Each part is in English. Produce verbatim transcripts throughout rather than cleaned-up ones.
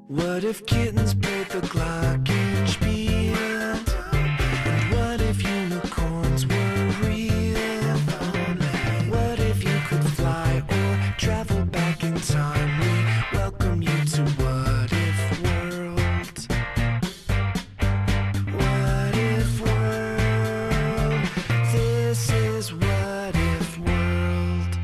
What if kittens played the glockenspiel? And what if unicorns were real? What if you could fly or travel back in time? We welcome you to What If World. What If World. This is What If World.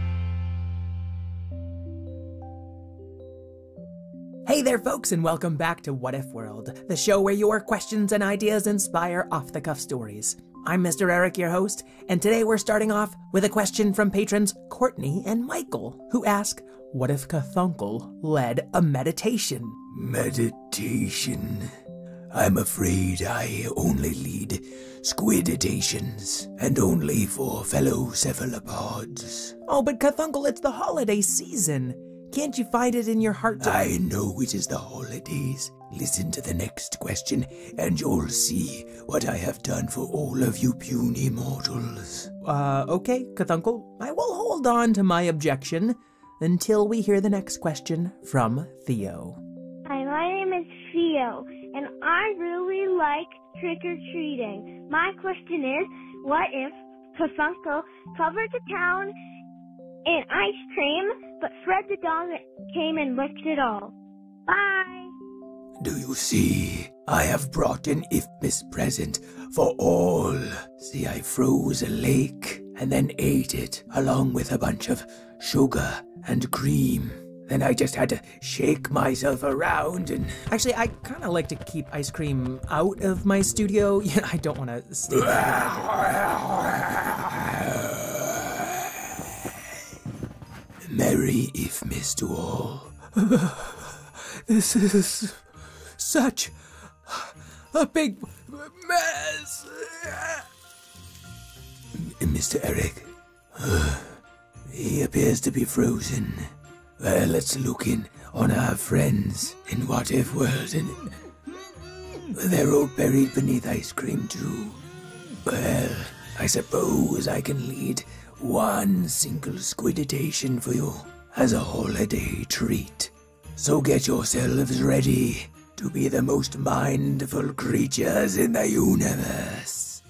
Hey there, folks, and welcome back to What If World, the show where your questions and ideas inspire off-the-cuff stories. I'm Mister Eric, your host, and today we're starting off with a question from patrons Courtney and Michael, who ask, what if Cthulhu led a meditation? Meditation. I'm afraid I only lead squiditations, and only for fellow cephalopods. Oh, but Cthulhu, it's the holiday season. Can't you find it in your heart to... I know it is the holidays. Listen to the next question, and you'll see what I have done for all of you puny mortals. Uh, okay, Cthulhu, I will hold on to my objection until we hear the next question from Theo. Hi, my name is Theo, and I really like trick-or-treating. My question is, what if Cthulhu covered the town in ice cream, but Fred the dog came and licked it all? Bye! Do you see? I have brought an Ifmis present for all. See, I froze a lake and then ate it along with a bunch of sugar and cream. Then I just had to shake myself around and... Actually, I kind of like to keep ice cream out of my studio. Yeah, I don't want to stay Merry Ifmis to all. This is such a big mess. Mister Eric, he appears to be frozen. Well, let's look in on our friends in What If World. And they're all buried beneath ice cream too. Well, I suppose I can lead one single squiditation for you as a holiday treat. So get yourselves ready to be the most mindful creatures in the universe.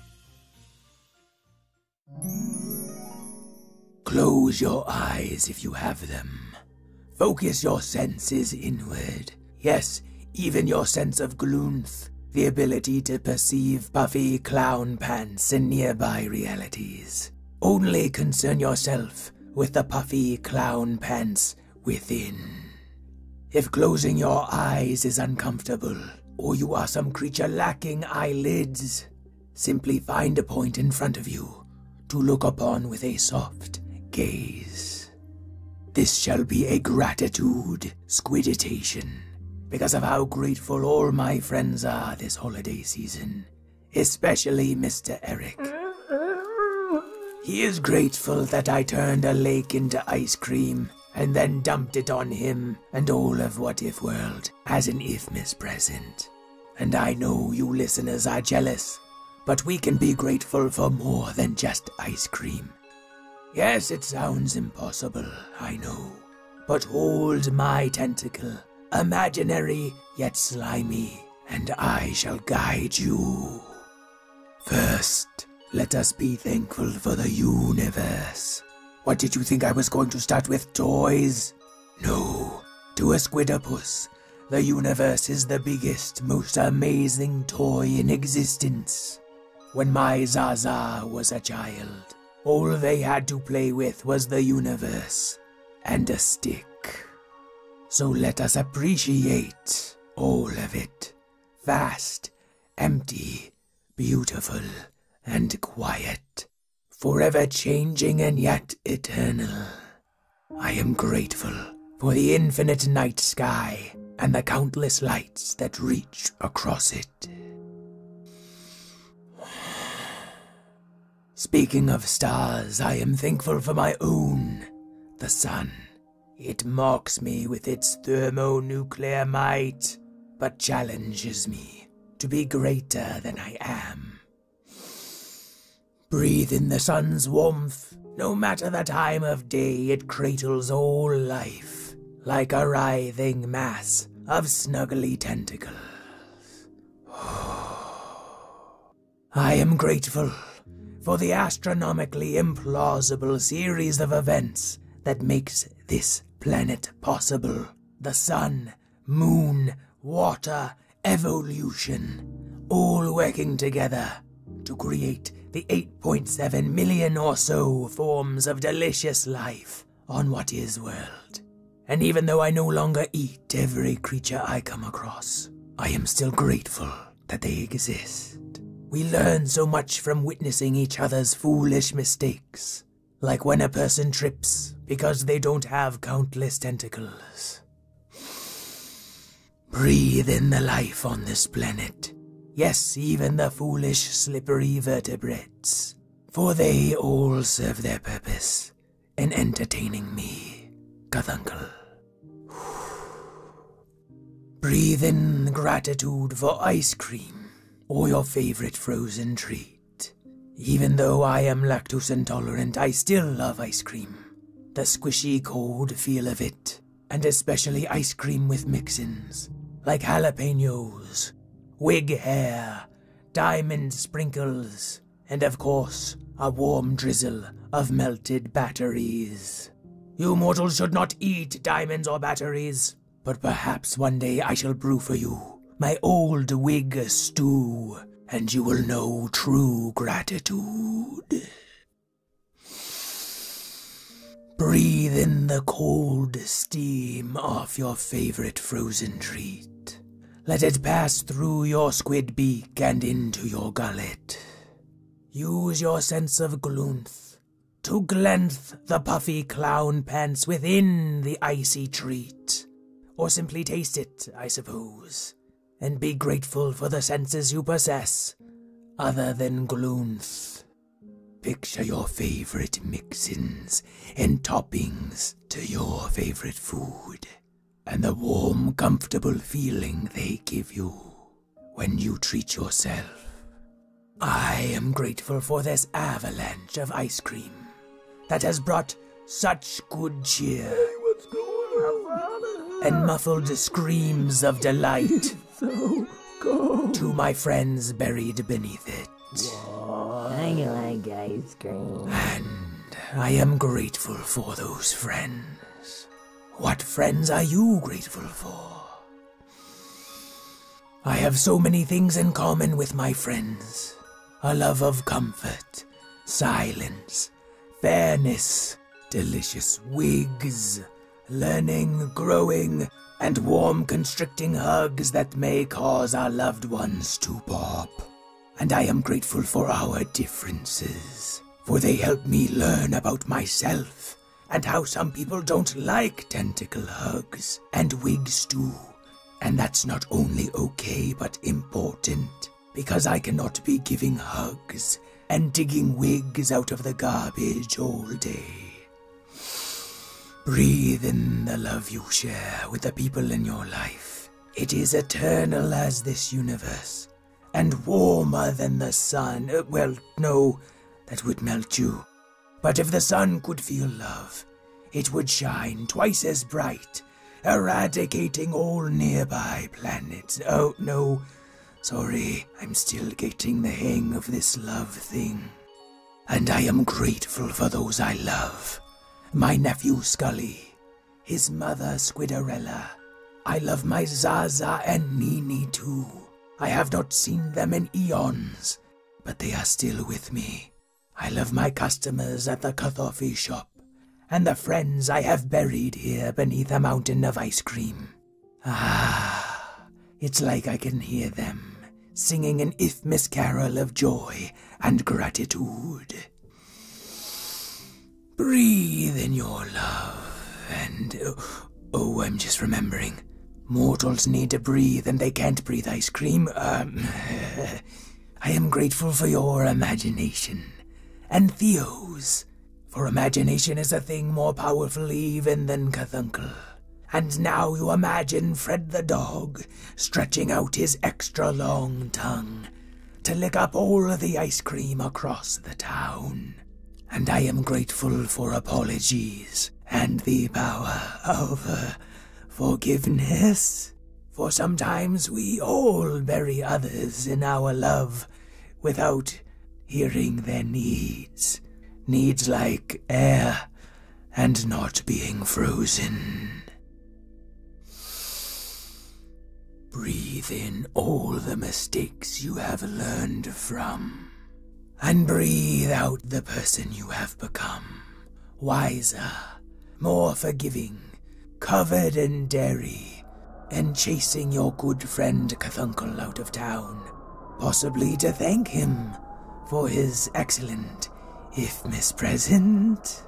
Close your eyes if you have them. Focus your senses inward. Yes, even your sense of gloonth, the ability to perceive puffy clown pants and nearby realities. Only concern yourself with the puffy clown pants within. If closing your eyes is uncomfortable, or you are some creature lacking eyelids, simply find a point in front of you to look upon with a soft gaze. This shall be a gratitude squiditation, because of how grateful all my friends are this holiday season, especially Mister Eric. He is grateful that I turned a lake into ice cream and then dumped it on him and all of What If World as an Ifmis present. And I know you listeners are jealous, but we can be grateful for more than just ice cream. Yes, it sounds impossible, I know, but hold my tentacle, imaginary yet slimy, and I shall guide you. First, let us be thankful for the universe. What did you think I was going to start with, toys? No. To a squidopus, the universe is the biggest, most amazing toy in existence. When my Zaza was a child, all they had to play with was the universe and a stick. So let us appreciate all of it. Vast, empty, beautiful, and quiet, forever changing and yet eternal. I am grateful for the infinite night sky and the countless lights that reach across it. Speaking of stars, I am thankful for my own, the sun. It mocks me with its thermonuclear might, but challenges me to be greater than I am. Breathe in the sun's warmth. No matter the time of day, it cradles all life, like a writhing mass of snuggly tentacles. I am grateful for the astronomically implausible series of events that makes this planet possible. The sun, moon, water, evolution, all working together to create the eight point seven million or so forms of delicious life on what is world. And even though I no longer eat every creature I come across, I am still grateful that they exist. We learn so much from witnessing each other's foolish mistakes, like when a person trips because they don't have countless tentacles. Breathe in the life on this planet. Yes, even the foolish, slippery vertebrates, for they all serve their purpose in entertaining me, Cthulhu. Breathe in gratitude for ice cream, or your favorite frozen treat. Even though I am lactose intolerant, I still love ice cream. The squishy cold feel of it, and especially ice cream with mix-ins, like jalapenos, wig hair, diamond sprinkles, and of course, a warm drizzle of melted batteries. You mortals should not eat diamonds or batteries, but perhaps one day I shall brew for you my old wig stew, and you will know true gratitude. Breathe in the cold steam off your favorite frozen treat. Let it pass through your squid beak and into your gullet. Use your sense of glunth to glance the puffy clown pants within the icy treat. Or simply taste it, I suppose, and be grateful for the senses you possess, other than glunth. Picture your favorite mix-ins and toppings to your favorite food, and the warm, comfortable feeling they give you when you treat yourself. I am grateful for this avalanche of ice cream that has brought such good cheer. Hey, what's going on? And muffled screams of delight so cold. To my friends buried beneath it. I like ice cream. And I am grateful for those friends. What friends are you grateful for? I have so many things in common with my friends. A love of comfort, silence, fairness, delicious wigs, learning, growing, and warm constricting hugs that may cause our loved ones to pop. And I am grateful for our differences, for they help me learn about myself and how some people don't like tentacle hugs and wigs too. And that's not only okay but important, because I cannot be giving hugs and digging wigs out of the garbage all day. Breathe in the love you share with the people in your life. It is eternal as this universe, and warmer than the sun. Uh, well, no, that would melt you. But if the sun could feel love, it would shine twice as bright, eradicating all nearby planets. Oh, no, sorry, I'm still getting the hang of this love thing. And I am grateful for those I love. My nephew Scully, his mother Squidorella. I love my Zaza and Nini too. I have not seen them in eons, but they are still with me. I love my customers at the coffee shop, and the friends I have buried here beneath a mountain of ice cream. Ah, it's like I can hear them singing an Ifmis carol of joy and gratitude. Breathe in your love, and oh, oh, I'm just remembering. Mortals need to breathe, and they can't breathe ice cream. Um, I am grateful for your imagination, and Theo's, for imagination is a thing more powerful even than Cthulhu. And now you imagine Fred the dog stretching out his extra long tongue to lick up all the ice cream across the town. And I am grateful for apologies and the power of uh, forgiveness. For sometimes we all bury others in our love without hearing their needs. Needs like air and not being frozen. Breathe in all the mistakes you have learned from, and breathe out the person you have become. Wiser, more forgiving, covered in dairy, and chasing your good friend Cthulhu out of town, possibly to thank him for his excellent Ifmis present.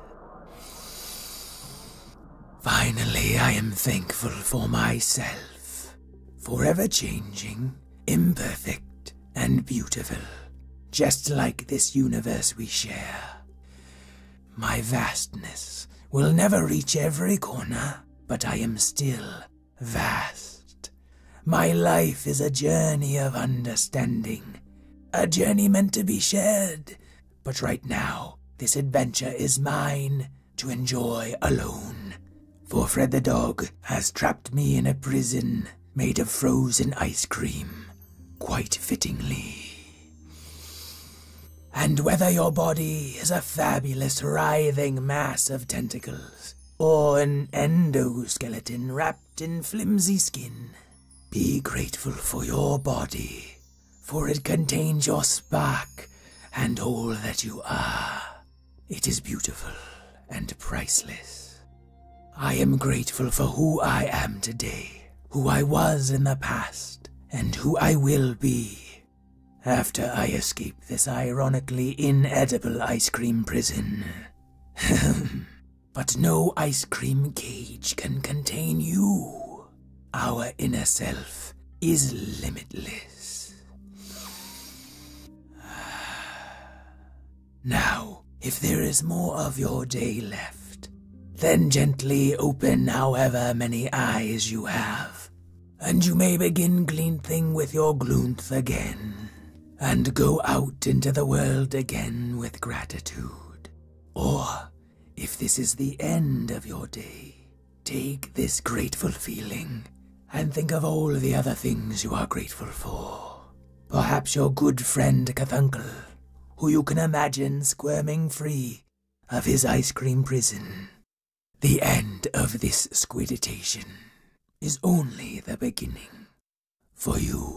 Finally, I am thankful for myself, forever changing, imperfect, and beautiful, just like this universe we share. My vastness will never reach every corner, but I am still vast. My life is a journey of understanding, a journey meant to be shared, but right now, this adventure is mine to enjoy alone. For Fred the dog has trapped me in a prison made of frozen ice cream, quite fittingly. And whether your body is a fabulous writhing mass of tentacles, or an endoskeleton wrapped in flimsy skin, be grateful for your body, for it contains your spark and all that you are. It is beautiful and priceless. I am grateful for who I am today, who I was in the past, and who I will be after I escape this ironically inedible ice cream prison. But no ice cream cage can contain you. Our inner self is limitless. Now, if there is more of your day left, then gently open however many eyes you have, and you may begin glinting with your glunth again, and go out into the world again with gratitude. Or, if this is the end of your day, take this grateful feeling and think of all the other things you are grateful for. Perhaps your good friend Cthulhu, who you can imagine squirming free of his ice cream prison. The end of this squiditation is only the beginning for you.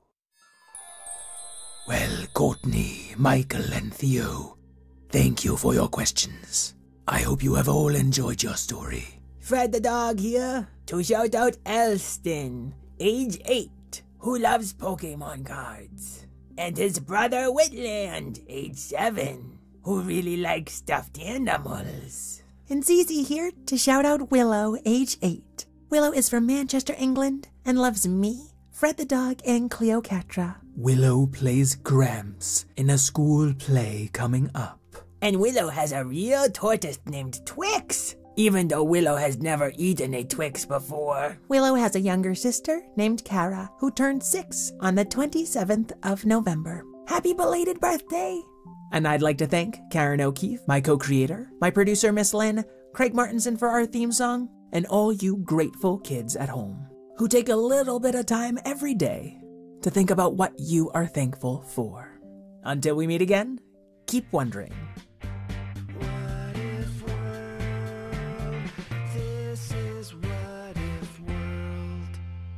Well, Courtney, Michael, and Theo, thank you for your questions. I hope you have all enjoyed your story. Fred the dog here to shout out Elston, age eight, who loves Pokemon cards. And his brother Whitland, age seven, who really likes stuffed animals. And Zizi here to shout out Willow, age eight. Willow is from Manchester, England, and loves me, Fred the dog, and Cleopatra. Willow plays Gramps in a school play coming up. And Willow has a real tortoise named Twix, even though Willow has never eaten a Twix before. Willow has a younger sister named Kara, who turned six on the twenty-seventh of November. Happy belated birthday! And I'd like to thank Karen O'Keefe, my co-creator, my producer Miss Lynn, Craig Martinson for our theme song, and all you grateful kids at home who take a little bit of time every day to think about what you are thankful for. Until we meet again, keep wondering. What if world? This is What If World.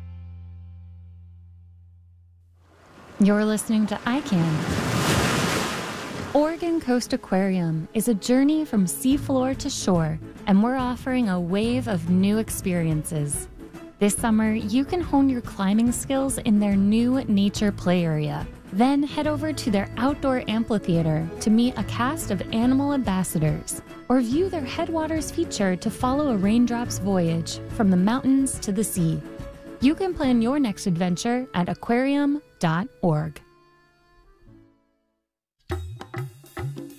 You're listening to I Can. Oregon Coast Aquarium is a journey from seafloor to shore, and we're offering a wave of new experiences. This summer, you can hone your climbing skills in their new nature play area. Then head over to their outdoor amphitheater to meet a cast of animal ambassadors, or view their Headwaters feature to follow a raindrop's voyage from the mountains to the sea. You can plan your next adventure at aquarium dot org.